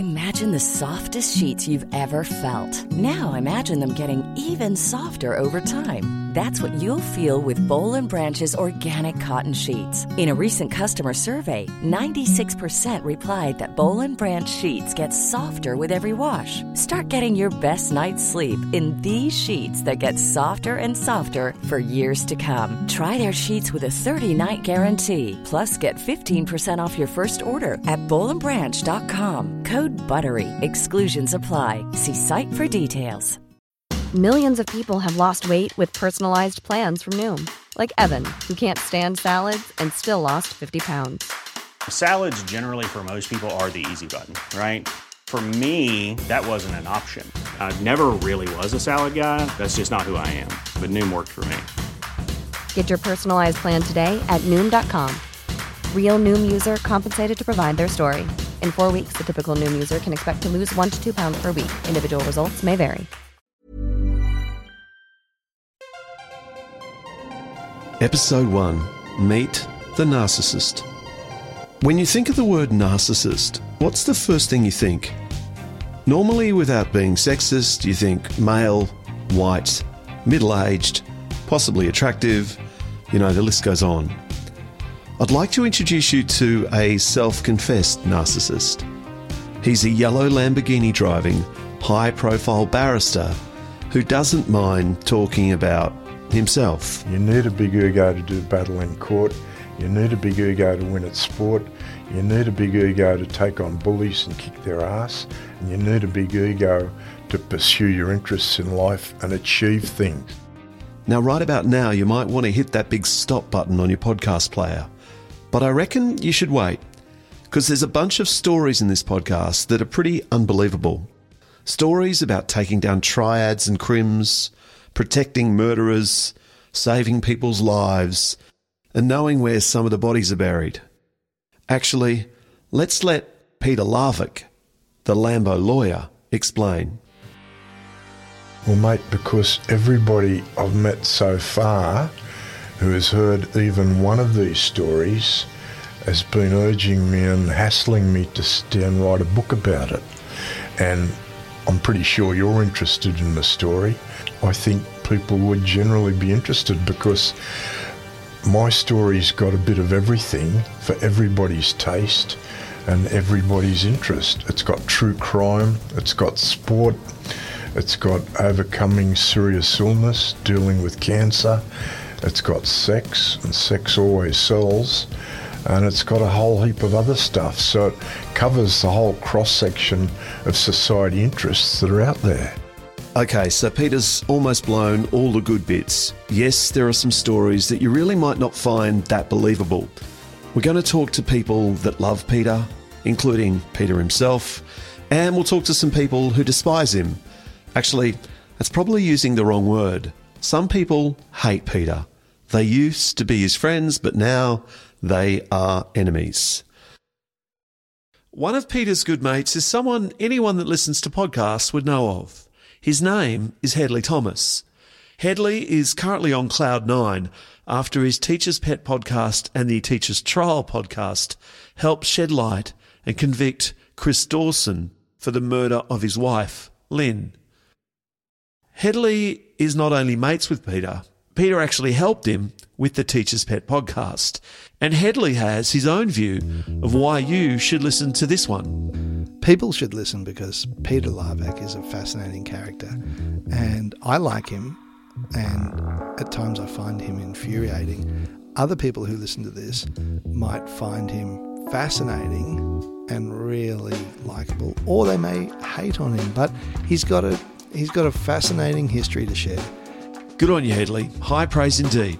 Imagine the softest sheets you've ever felt. Now imagine them getting even softer over time. That's what you'll feel with Boll & Branch's organic cotton sheets. In a recent customer survey, 96% replied that Boll & Branch sheets get softer with every wash. Start getting your best night's sleep in these sheets that get softer and softer for years to come. Try their sheets with a 30-night guarantee. Plus, get 15% off your first order at bollandbranch.com. Code BUTTERY. Exclusions apply. See site for details. Millions of people have lost weight with personalized plans from Noom. Like Evan, who can't stand salads and still lost 50 pounds. Salads generally for most people are the easy button, right? For me, that wasn't an option. I never really was a salad guy. That's just not who I am. But Noom worked for me. Get your personalized plan today at Noom.com. Real Noom user compensated to provide their story. In 4 weeks, the typical Noom user can expect to lose 1 to 2 pounds per week. Individual results may vary. Episode 1. Meet the Narcissist. When you think of the word narcissist, what's the first thing you think? Normally, without being sexist, you think male, white, middle-aged, possibly attractive, the list goes on. I'd like to introduce you to a self-confessed narcissist. He's a yellow Lamborghini driving, high-profile barrister who doesn't mind talking about himself. You need a big ego to do battle in court. You need a big ego to win at sport. You need a big ego to take on bullies and kick their ass. And you need a big ego to pursue your interests in life and achieve things. Now, right about now, you might want to hit that big stop button on your podcast player. But I reckon you should wait, because there's a bunch of stories in this podcast that are pretty unbelievable. Stories about taking down triads and crims, protecting murderers, saving people's lives, and knowing where some of the bodies are buried. Actually, let's let Peter Larvik, the Lambo lawyer, explain. Well, mate, because everybody I've met so far who has heard even one of these stories has been urging me and hassling me to sit down and write a book about it. And I'm pretty sure you're interested in the story. I think people would generally be interested because my story's got a bit of everything for everybody's taste and everybody's interest. It's got true crime, it's got sport, it's got overcoming serious illness, dealing with cancer, it's got sex, and sex always sells, and it's got a whole heap of other stuff. So it covers the whole cross-section of society interests that are out there. Okay, so Peter's almost blown all the good bits. Yes, there are some stories that you really might not find that believable. We're going to talk to people that love Peter, including Peter himself, and we'll talk to some people who despise him. Actually, that's probably using the wrong word. Some people hate Peter. They used to be his friends, but now they are enemies. One of Peter's good mates is someone anyone that listens to podcasts would know of. His name is Hedley Thomas. Hedley is currently on Cloud 9 after his Teacher's Pet podcast and the Teacher's Trial podcast helped shed light and convict Chris Dawson for the murder of his wife, Lynn. Hedley is not only mates with Peter, Peter actually helped him with the Teacher's Pet podcast. And Hedley has his own view of why you should listen to this one. People should listen because Peter Larvik is a fascinating character. And I like him, and at times I find him infuriating. Other people who listen to this might find him fascinating and really likeable, or they may hate on him, but he's got a fascinating history to share. Good on you, Hedley. High praise indeed.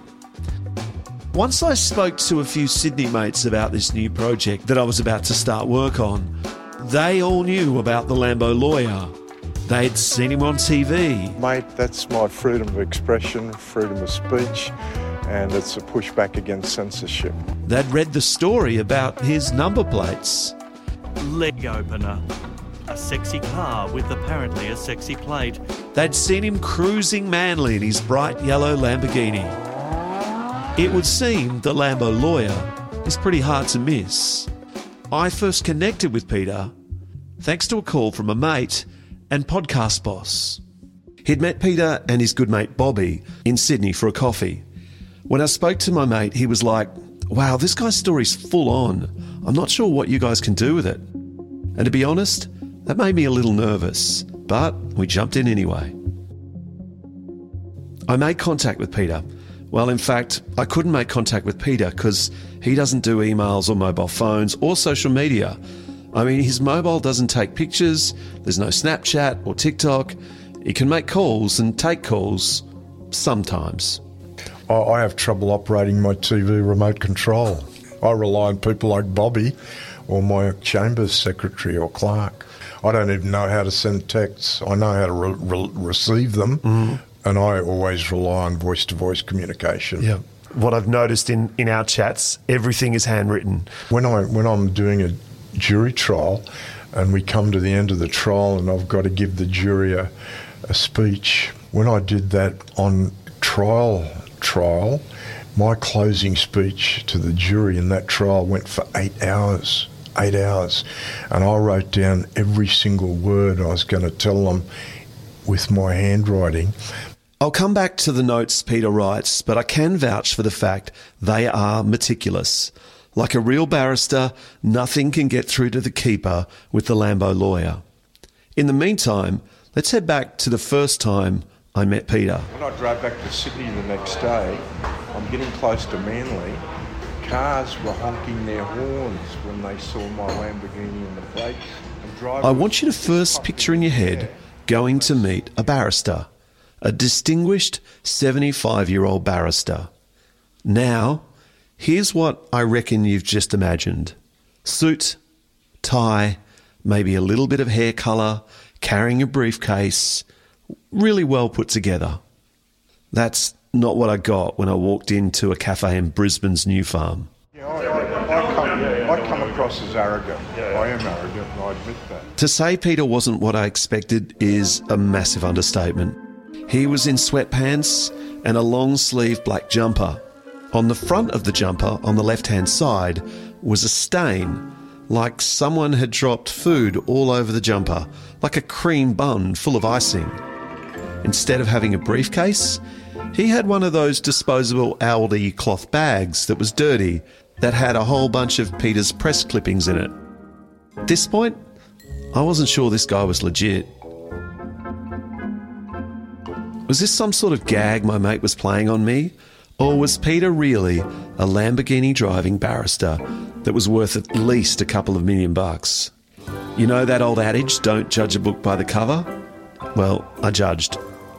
Once I spoke to a few Sydney mates about this new project that I was about to start work on. They all knew about the Lambo lawyer. They'd seen him on TV. Mate, that's my freedom of expression, freedom of speech, and it's a pushback against censorship. They'd read the story about his number plates. Leg opener. A sexy car with apparently a sexy plate. They'd seen him cruising manly in his bright yellow Lamborghini. It would seem the Lambo lawyer is pretty hard to miss. I first connected with Peter thanks to a call from a mate and podcast boss. He'd met Peter and his good mate Bobby in Sydney for a coffee. When I spoke to my mate, he was like, wow, this guy's story's full on. I'm not sure what you guys can do with it. And to be honest, that made me a little nervous, but we jumped in anyway. I made contact with Peter. Well, in fact, I couldn't make contact with Peter because he doesn't do emails or mobile phones or social media. I mean, his mobile doesn't take pictures, there's no Snapchat or TikTok. He can make calls and take calls sometimes. I have trouble operating my TV remote control. I rely on people like Bobby or my Chambers secretary or clerk. I don't even know how to send texts. I know how to receive them, and I always rely on voice-to-voice communication. Yeah. What I've noticed in our chats, everything is handwritten. When I'm doing a jury trial and we come to the end of the trial and I've got to give the jury a speech, when I did that on trial, my closing speech to the jury in that trial went for 8 hours. 8 hours. And I wrote down every single word I was going to tell them with my handwriting. I'll come back to the notes Peter writes, but I can vouch for the fact they are meticulous. Like a real barrister, nothing can get through to the keeper with the Lambo lawyer. In the meantime, let's head back to the first time I met Peter. When I drove back to Sydney the next day, I'm getting close to Manly. Cars were honking their horns when they saw my Lamborghini in the plate. I want you to first picture in your head going to meet a barrister, a distinguished 75-year-old barrister. Now, here's what I reckon you've just imagined. Suit, tie, maybe a little bit of hair colour, carrying a briefcase, really well put together. That's not what I got when I walked into a cafe in Brisbane's New Farm. Yeah, I come across as arrogant. I am arrogant, and I admit that. To say Peter wasn't what I expected is a massive understatement. He was in sweatpants and a long-sleeve black jumper. On the front of the jumper, on the left-hand side, was a stain, like someone had dropped food all over the jumper, like a cream bun full of icing. Instead of having a briefcase, he had one of those disposable Aldi cloth bags that was dirty, that had a whole bunch of Peter's press clippings in it. At this point, I wasn't sure this guy was legit. Was this some sort of gag my mate was playing on me? Or was Peter really a Lamborghini driving barrister that was worth at least a couple of $1 million? You know that old adage, don't judge a book by the cover? Well, I judged.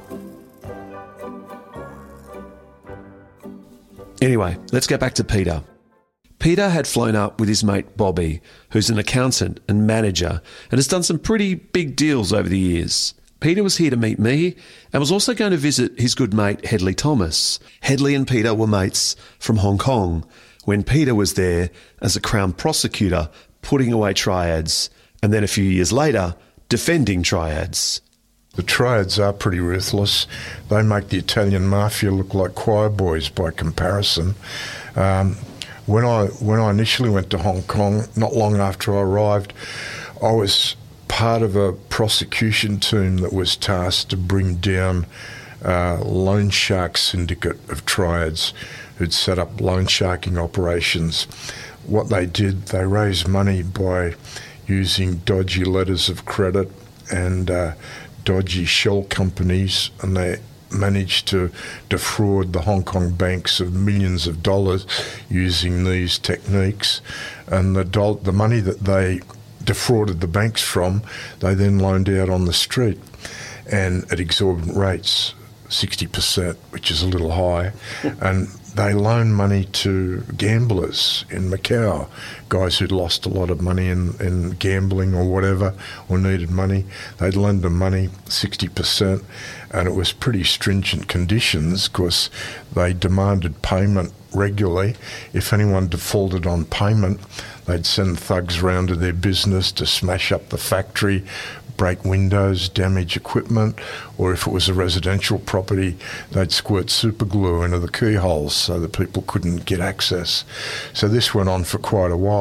Anyway, let's get back to Peter. Peter had flown up with his mate Bobby, who's an accountant and manager and has done some pretty big deals over the years. Peter was here to meet me and was also going to visit his good mate Hedley Thomas. Hedley and Peter were mates from Hong Kong when Peter was there as a Crown prosecutor putting away triads and then a few years later defending triads. The triads are pretty ruthless. They make the Italian mafia look like choir boys by comparison. When I initially went to Hong Kong, not long after I arrived, I was part of a prosecution team that was tasked to bring down loan shark syndicate of triads who'd set up loan sharking operations. What they did, they raised money by using dodgy letters of credit and dodgy shell companies, and they managed to defraud the Hong Kong banks of millions of dollars using these techniques. And the money that they defrauded the banks from, they then loaned out on the street, and at exorbitant rates, 60%, which is a little high. And they loaned money to gamblers in Macau, guys who'd lost a lot of money in gambling or whatever, or needed money. They'd lend them money, 60%, and it was pretty stringent conditions because they demanded payment regularly. If anyone defaulted on payment, they'd send thugs round to their business to smash up the factory, break windows, damage equipment, or if it was a residential property, they'd squirt super glue into the keyholes so that people couldn't get access. So this went on for quite a while,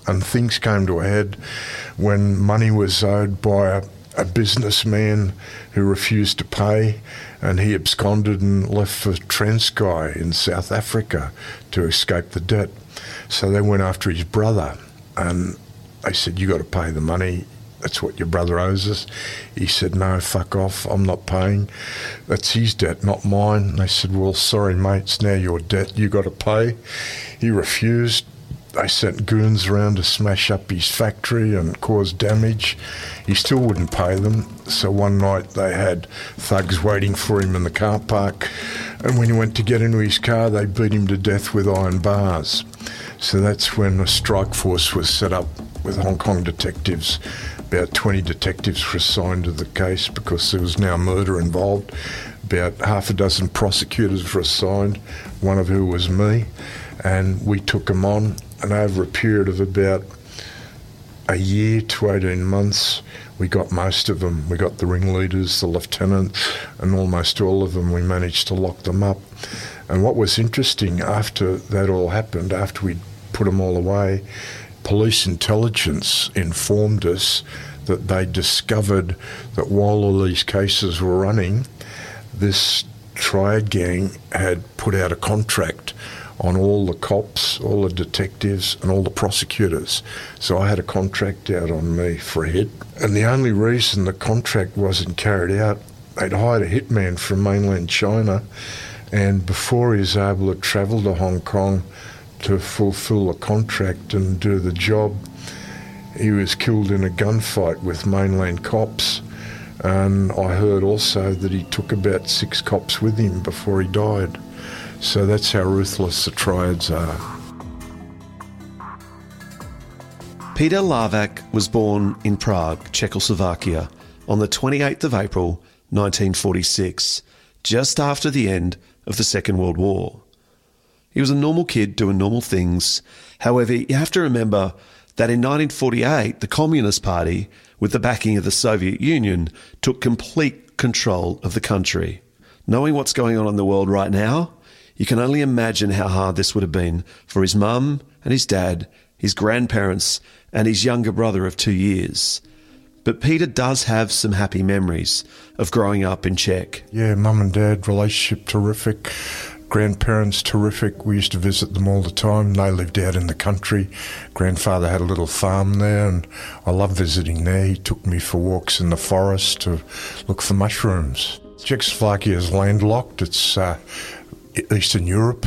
and things came to a head when money was owed by a businessman who refused to pay, and he absconded and left for Transkei in South Africa to escape the debt. So they went after his brother, and they said, "You got to pay the money. That's what your brother owes us." He said, "No, fuck off, I'm not paying. That's his debt, not mine." And they said, "Well, sorry, mate, it's now your debt. You got to pay." He refused. They sent goons around to smash up his factory and cause damage. He still wouldn't pay them. So one night they had thugs waiting for him in the car park. And when he went to get into his car, they beat him to death with iron bars. So that's when a strike force was set up with Hong Kong detectives. About 20 detectives were assigned to the case because there was now murder involved. About half a dozen prosecutors were assigned, one of who was me. And we took them on. And over a period of about a year to 18 months, we got most of them. We got the ringleaders, the lieutenants, and almost all of them. We managed to lock them up. And what was interesting, after that all happened, after we'd put them all away, police intelligence informed us that they discovered that while all these cases were running, this triad gang had put out a contract on all the cops, all the detectives and all the prosecutors. So I had a contract out on me for a hit. And the only reason the contract wasn't carried out, they'd hired a hitman from mainland China, and before he was able to travel to Hong Kong to fulfill the contract and do the job, he was killed in a gunfight with mainland cops. And I heard also that he took about 6 cops with him before he died. So that's how ruthless the triads are. Peter Larvak was born in Prague, Czechoslovakia, on the 28th of April 1946, just after the end of the Second World War. He was a normal kid doing normal things. However, you have to remember that in 1948, the Communist Party, with the backing of the Soviet Union, took complete control of the country. Knowing what's going on in the world right now, you can only imagine how hard this would have been for his mum and his dad, his grandparents, and his younger brother of 2 years. But Peter does have some happy memories of growing up in Czech. Yeah, mum and dad, relationship terrific. Grandparents terrific. We used to visit them all the time. They lived out in the country. Grandfather had a little farm there, and I loved visiting there. He took me for walks in the forest to look for mushrooms. Czechoslovakia is landlocked. It's Eastern Europe.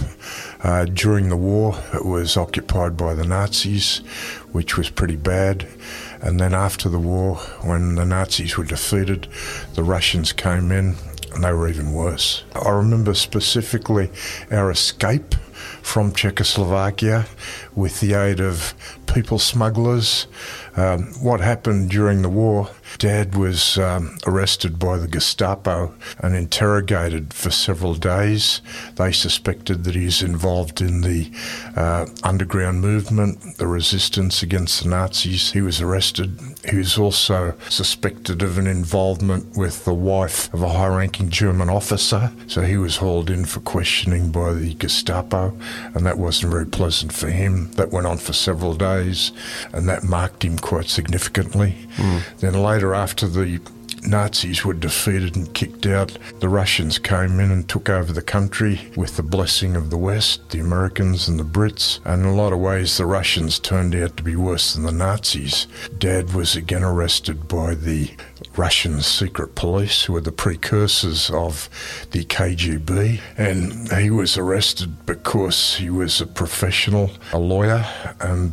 During the war, it was occupied by the Nazis, which was pretty bad. And then after the war, when the Nazis were defeated, the Russians came in, and they were even worse. I remember specifically our escape from Czechoslovakia with the aid of people smugglers. What happened during the war, Dad was arrested by the Gestapo and interrogated for several days. They suspected that he was involved in the underground movement, the resistance against the Nazis. He was arrested. He was also suspected of an involvement with the wife of a high-ranking German officer, so he was hauled in for questioning by the Gestapo, and that wasn't very pleasant for him. That went on for several days, and that marked him quite significantly. Then later, after the Nazis were defeated and kicked out, the Russians came in and took over the country with the blessing of the West, the Americans and the Brits, and in a lot of ways the Russians turned out to be worse than the Nazis. Dad was again arrested by the Russian secret police, who were the precursors of the KGB, and he was arrested because he was a professional, a lawyer, and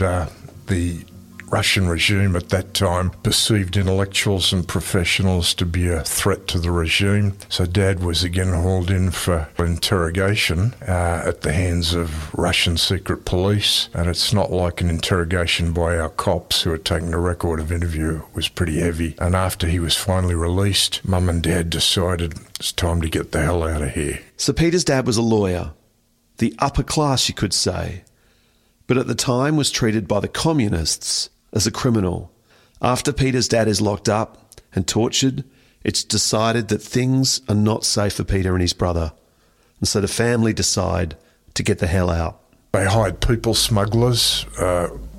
the Russian regime at that time perceived intellectuals and professionals to be a threat to the regime. So Dad was again hauled in for interrogation at the hands of Russian secret police. And it's not like an interrogation by our cops who were taking a record of interview. It was pretty heavy. And after he was finally released, Mum and Dad decided it's time to get the hell out of here. So Peter's dad was a lawyer, the upper class you could say, but at the time was treated by the communists as a criminal. After Peter's dad is locked up and tortured, it's decided that things are not safe for Peter and his brother. And so the family decide to get the hell out. They hired people smugglers.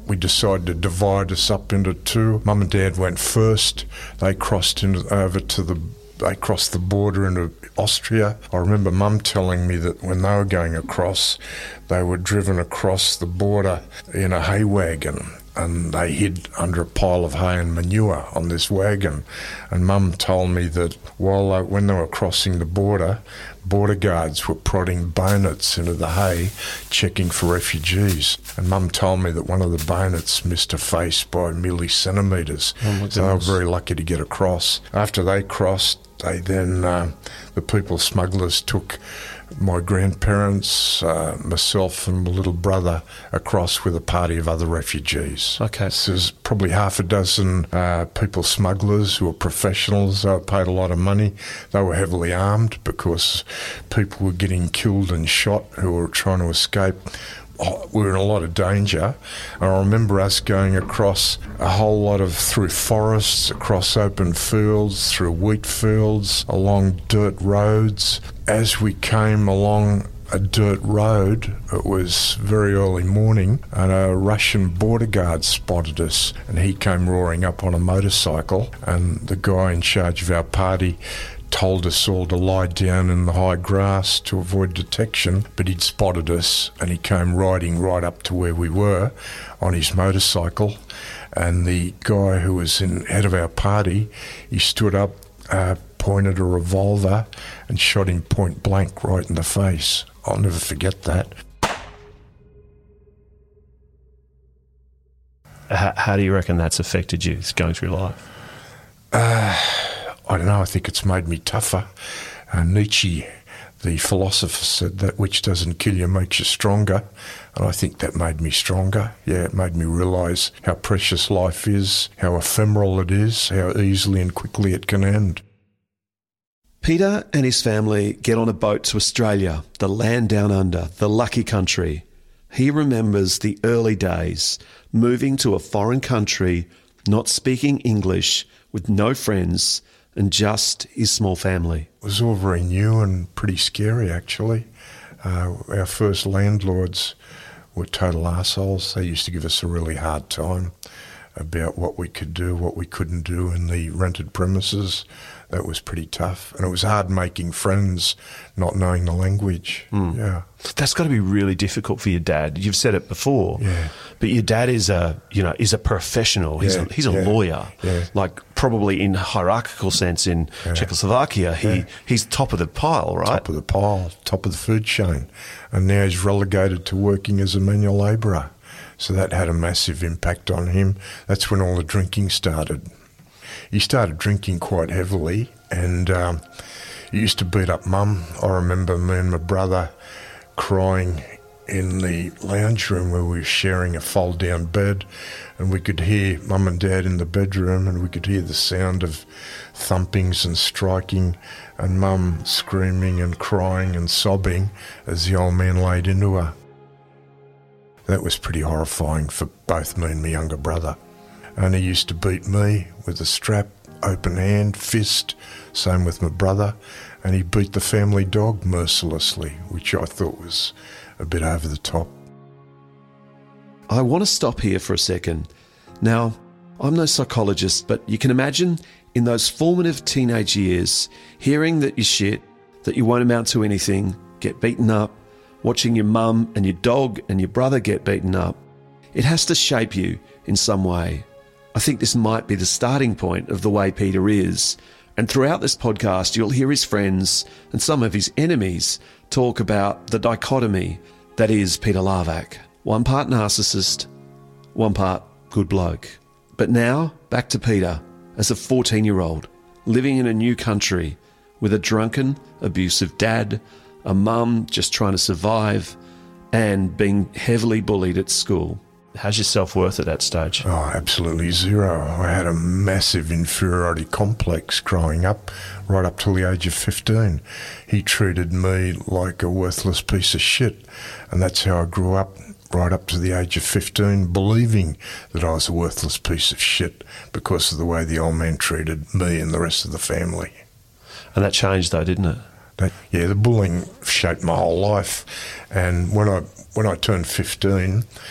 we decided to divide us up into two. Mum and Dad went first. They crossed they crossed the border into Austria. I remember Mum telling me that when they were going across, they were driven across the border in a hay wagon, and they hid under a pile of hay and manure on this wagon. And Mum told me that when they were crossing the border guards were prodding bayonets into the hay, checking for refugees. And Mum told me that one of the bayonets missed her face by merely centimetres. So they were very lucky to get across. After they crossed, the people smugglers took my grandparents, myself and my little brother across with a party of other refugees. Okay. So there's probably half a dozen people smugglers who were professionals. They were paid a lot of money. They were heavily armed because people were getting killed and shot who were trying to escape. We were in a lot of danger. And I remember us going across through forests, across open fields, through wheat fields, along dirt roads. As we came along a dirt road, it was very early morning, and a Russian border guard spotted us, and he came roaring up on a motorcycle, and the guy in charge of our party told us all to lie down in the high grass to avoid detection, but he'd spotted us and he came riding right up to where we were on his motorcycle. And the guy who was head of our party, he stood up, pointed a revolver and shot him point blank right in the face. I'll never forget that. How do you reckon that's affected you going through life? I don't know, I think it's made me tougher. Nietzsche, the philosopher, said that which doesn't kill you makes you stronger, and I think that made me stronger. Yeah, it made me realise how precious life is, how ephemeral it is, how easily and quickly it can end. Peter and his family get on a boat to Australia, the land down under, the lucky country. He remembers the early days, moving to a foreign country, not speaking English, with no friends, and just his small family. It was all very new and pretty scary, actually. Our first landlords were total arseholes. They used to give us a really hard time about what we could do, what we couldn't do in the rented premises. That was pretty tough. And it was hard making friends, not knowing the language. Yeah. That's got to be really difficult for your dad. You've said it before. Yeah. But your dad is a professional. He's a lawyer. Yeah. Like probably in hierarchical sense in Czechoslovakia, he's top of the pile, right? Top of the pile, top of the food chain. And now he's relegated to working as a manual labourer. So that had a massive impact on him. That's when all the drinking started. He started drinking quite heavily, and he used to beat up Mum. I remember me and my brother crying in the lounge room where we were sharing a fold-down bed, and we could hear Mum and Dad in the bedroom, and we could hear the sound of thumpings and striking, and Mum screaming and crying and sobbing as the old man laid into her. That was pretty horrifying for both me and my younger brother. And he used to beat me with a strap, open hand, fist, same with my brother, and he beat the family dog mercilessly, which I thought was a bit over the top. I want to stop here for a second. Now, I'm no psychologist, but you can imagine in those formative teenage years, hearing that you're shit, that you won't amount to anything, get beaten up, watching your mum and your dog and your brother get beaten up. It has to shape you in some way. I think this might be the starting point of the way Peter is. And throughout this podcast, you'll hear his friends and some of his enemies talk about the dichotomy that is Peter Larvak. One part narcissist, one part good bloke. But now, back to Peter as a 14-year-old, living in a new country with a drunken, abusive dad, a mum just trying to survive, and being heavily bullied at school. How's your self-worth at that stage? Oh, absolutely zero. I had a massive inferiority complex growing up, right up till the age of 15. He treated me like a worthless piece of shit, and that's how I grew up, right up to the age of 15, believing that I was a worthless piece of shit because of the way the old man treated me and the rest of the family. And that changed though, didn't it? The bullying shaped my whole life. And when I turned 15,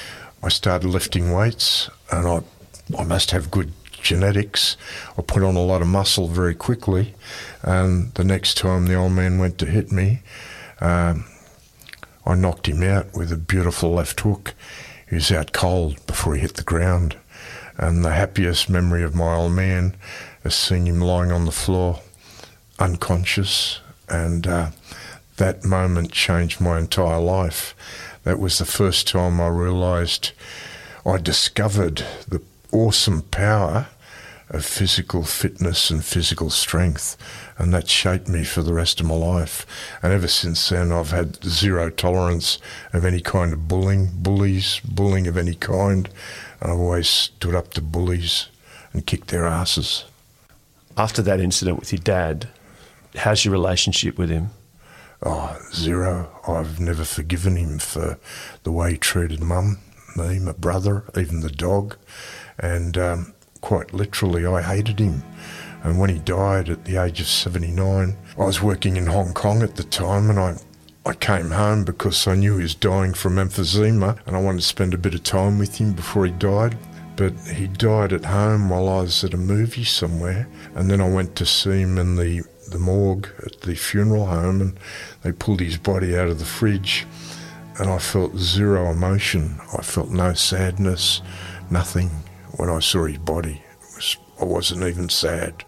I started lifting weights, and I must have good genetics. I put on a lot of muscle very quickly, and the next time the old man went to hit me, I knocked him out with a beautiful left hook. He was out cold before he hit the ground, and the happiest memory of my old man is seeing him lying on the floor, unconscious, and that moment changed my entire life. That was the first time I realised I discovered the awesome power of physical fitness and physical strength, and that shaped me for the rest of my life. And ever since then, I've had zero tolerance of any kind of bullying of any kind. And I've always stood up to bullies and kicked their asses. After that incident with your dad, how's your relationship with him? Oh, zero. I've never forgiven him for the way he treated Mum, me, my brother, even the dog. And quite literally, I hated him. And when he died at the age of 79, I was working in Hong Kong at the time, and I came home because I knew he was dying from emphysema, and I wanted to spend a bit of time with him before he died. But he died at home while I was at a movie somewhere, and then I went to see him in the morgue at the funeral home, and they pulled his body out of the fridge, and I felt zero emotion. I felt no sadness, nothing when I saw his body. I wasn't even sad.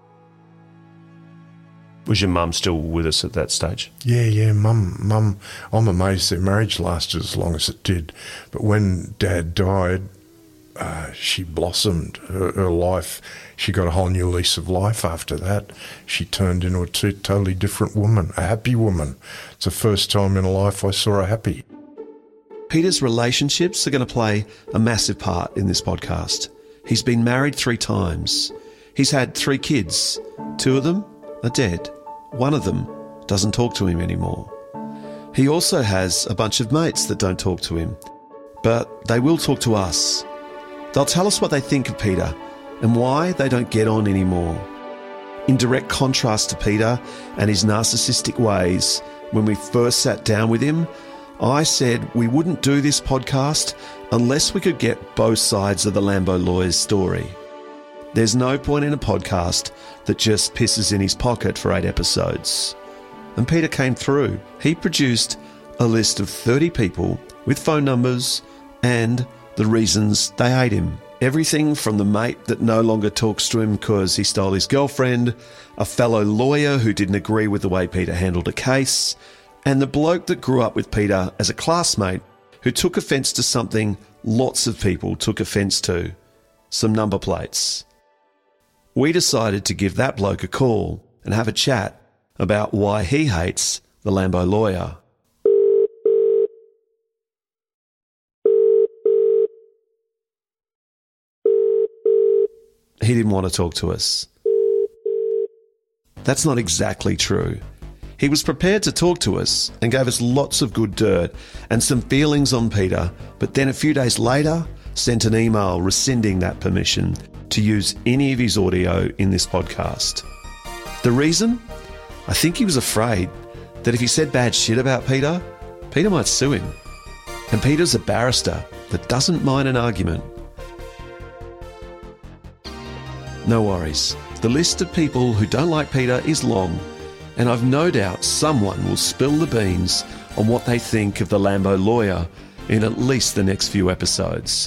Was your mum still with us at that stage? Yeah, Mum. I'm amazed their marriage lasted as long as it did. But when Dad died, she blossomed. Her life, she got a whole new lease of life after that. She turned into a totally different woman, a happy woman. It's the first time in her life I saw her happy. Peter's relationships are going to play a massive part in this podcast. He's been married 3 times. He's had 3 kids. 2 of them are dead. 1 of them doesn't talk to him anymore. He also has a bunch of mates that don't talk to him, but they will talk to us. They'll tell us what they think of Peter and why they don't get on anymore. In direct contrast to Peter and his narcissistic ways, when we first sat down with him, I said we wouldn't do this podcast unless we could get both sides of the Lambo lawyer's story. There's no point in a podcast that just pisses in his pocket for 8 episodes. And Peter came through. He produced a list of 30 people with phone numbers and the reasons they hate him. Everything from the mate that no longer talks to him because he stole his girlfriend, a fellow lawyer who didn't agree with the way Peter handled a case, and the bloke that grew up with Peter as a classmate who took offence to something lots of people took offence to, some number plates. We decided to give that bloke a call and have a chat about why he hates the Lambo lawyer. He didn't want to talk to us. That's not exactly true. He was prepared to talk to us and gave us lots of good dirt and some feelings on Peter, but then a few days later sent an email rescinding that permission to use any of his audio in this podcast. The reason? I think he was afraid that if he said bad shit about Peter, Peter might sue him. And Peter's a barrister that doesn't mind an argument. No worries. The list of people who don't like Peter is long, and I've no doubt someone will spill the beans on what they think of the Lambo lawyer in at least the next few episodes.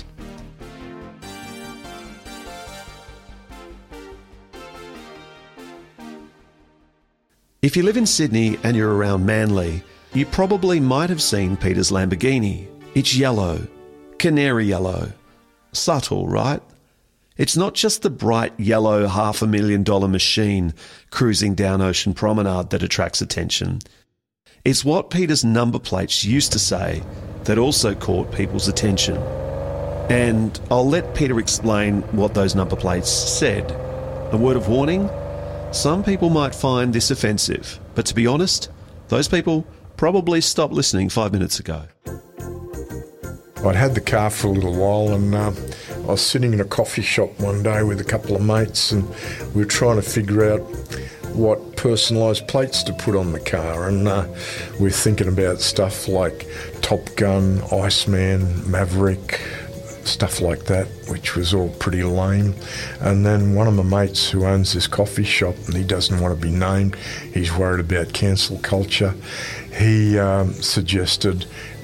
If you live in Sydney and you're around Manly, you probably might have seen Peter's Lamborghini. It's yellow, canary yellow. Subtle, right? It's not just the bright yellow $500,000 machine cruising down Ocean Promenade that attracts attention. It's what Peter's number plates used to say that also caught people's attention. And I'll let Peter explain what those number plates said. A word of warning, some people might find this offensive, but to be honest, those people probably stopped listening 5 minutes ago. I'd had the car for a little while, and I was sitting in a coffee shop one day with a couple of mates, and we were trying to figure out what personalised plates to put on the car, and we were thinking about stuff like Top Gun, Iceman, Maverick, stuff like that, which was all pretty lame. And then one of my mates who owns this coffee shop, and he doesn't want to be named, he's worried about cancel culture, he suggested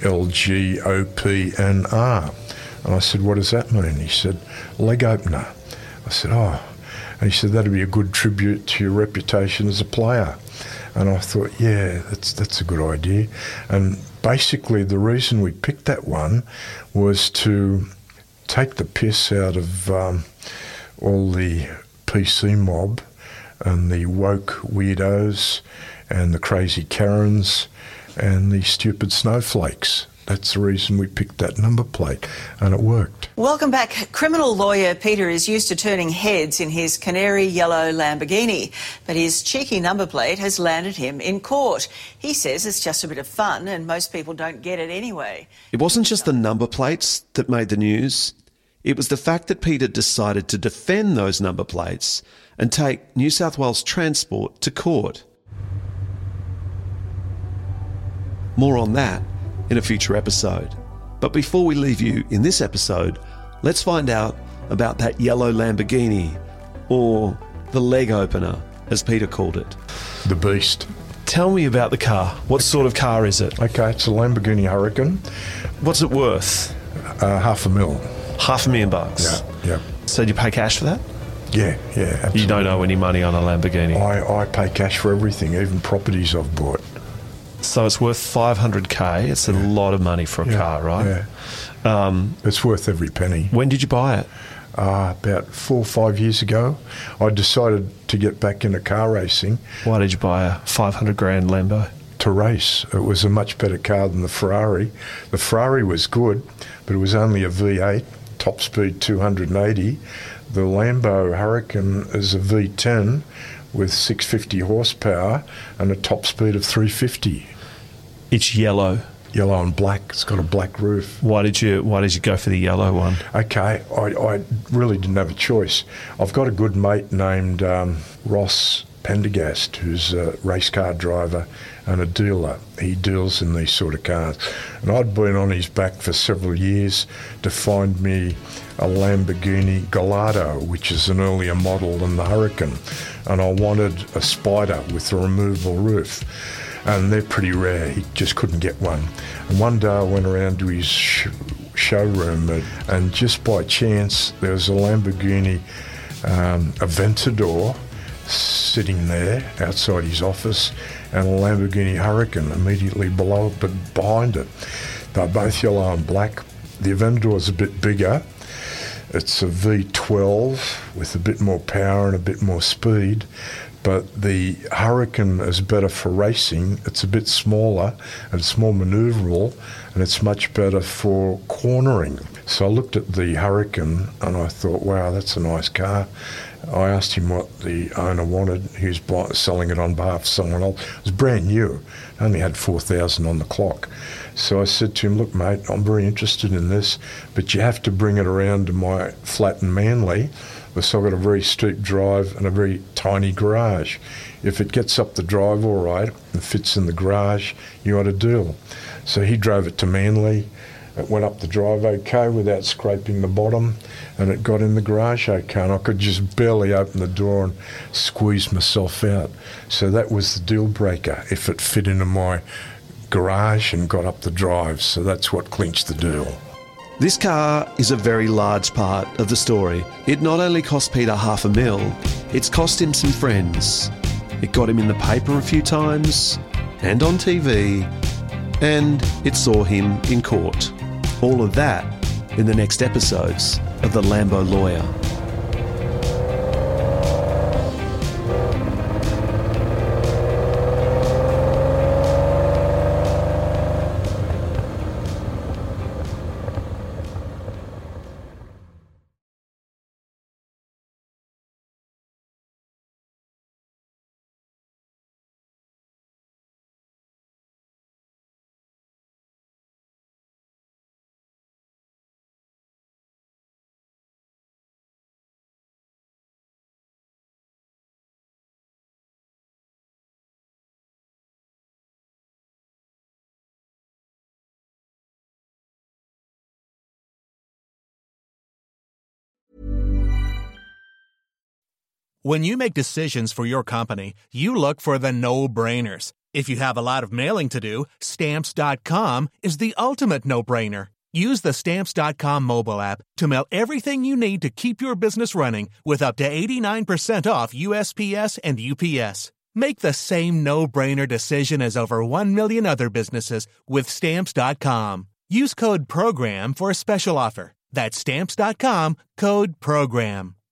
LGOPNR. And I said, what does that mean? He said, leg opener. I said, oh. And he said, that'd be a good tribute to your reputation as a player. And I thought, yeah, that's a good idea. And basically the reason we picked that one was to take the piss out of all the PC mob and the woke weirdos and the crazy Karens and the stupid snowflakes. That's the reason we picked that number plate, and it worked. Welcome back. Criminal lawyer Peter is used to turning heads in his canary yellow Lamborghini, but his cheeky number plate has landed him in court. He says it's just a bit of fun and most people don't get it anyway. It wasn't just the number plates that made the news. It was the fact that Peter decided to defend those number plates and take New South Wales Transport to court. More on that in a future episode. But before we leave you in this episode, let's find out about that yellow Lamborghini, or the leg opener, as Peter called it. The Beast. Tell me about the car. What sort of car is it? Okay, it's a Lamborghini Huracan. What's it worth? $500,000. $500,000. Yeah. So do you pay cash for that? Yeah, absolutely. You don't owe any money on a Lamborghini? I pay cash for everything, even properties I've bought. So it's worth $500,000. It's a lot of money for a car, right? Yeah. It's worth every penny. When did you buy it? About 4 or 5 years ago. I decided to get back into car racing. Why did you buy a $500,000 Lambo? To race. It was a much better car than the Ferrari. The Ferrari was good, but it was only a V8, top speed 280. The Lambo Huracan is a V10 with 650 horsepower and a top speed of 350. It's yellow. Yellow and black. It's got a black roof. Why did you go for the yellow one? Okay, I really didn't have a choice. I've got a good mate named Ross Pendergast, who's a race car driver and a dealer. He deals in these sort of cars. And I'd been on his back for several years to find me a Lamborghini Gallardo, which is an earlier model than the Huracan. And I wanted a Spider with a removable roof. And they're pretty rare. He just couldn't get one. And one day I went around to his showroom, and just by chance there was a Lamborghini Aventador sitting there outside his office, and a Lamborghini Huracan immediately below it, but behind it. They're both yellow and black. The Aventador's a bit bigger. It's a V12 with a bit more power and a bit more speed. But the Huracan is better for racing. It's a bit smaller and it's more manoeuvrable, and it's much better for cornering. So I looked at the Huracan and I thought, wow, that's a nice car. I asked him what the owner wanted. He was selling it on behalf of someone else. It was brand new. It only had 4,000 on the clock. So I said to him, look, mate, I'm very interested in this, but you have to bring it around to my flat in Manly. So I've got a very steep drive and a very tiny garage. If it gets up the drive all right and fits in the garage, you got a deal. So he drove it to Manly. It went up the drive okay without scraping the bottom, and it got in the garage okay, and I could just barely open the door and squeeze myself out. So that was the deal breaker, if it fit into my garage and got up the drive. So that's what clinched the deal. This car is a very large part of the story. It not only cost Peter $500,000, it's cost him some friends. It got him in the paper a few times, and on TV, and it saw him in court. All of that in the next episodes of The Lambo Lawyer. When you make decisions for your company, you look for the no-brainers. If you have a lot of mailing to do, Stamps.com is the ultimate no-brainer. Use the Stamps.com mobile app to mail everything you need to keep your business running with up to 89% off USPS and UPS. Make the same no-brainer decision as over 1 million other businesses with Stamps.com. Use code PROGRAM for a special offer. That's Stamps.com, code PROGRAM.